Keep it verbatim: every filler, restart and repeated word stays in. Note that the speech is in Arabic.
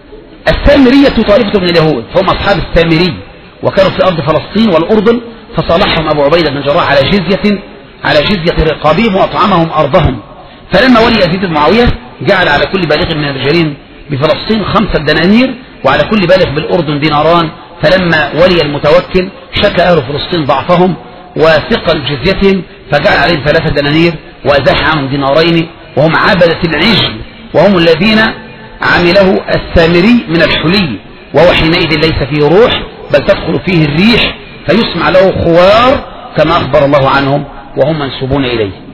السامرية طائفة من اليهود فهم أصحاب السامري، وكانوا في أرض فلسطين والأردن، فصالحهم أبو عبيدة بن جراح على جزية على جزية رقابهم وأطعمهم أرضهم. فلما ولي يزيد بن معاوية جعل على كل بالغ من الرجالين بفلسطين خمسة دنانير، وعلى كل بالغ بالأردن ديناران. فلما ولي المتوكل شكى أهل فلسطين ضعفهم وثقل جزيتهم، فجعل عليهم ثلاثة دنانير وأزاح عنهم دينارين، وهم عبدة العجل، وهم الذين عمله السامري من الحلي، وهو حينئذ ليس فيه روح بل تدخل فيه الريح فيسمع له خوار كما أخبر الله عنهم وهم منسوبون إليه.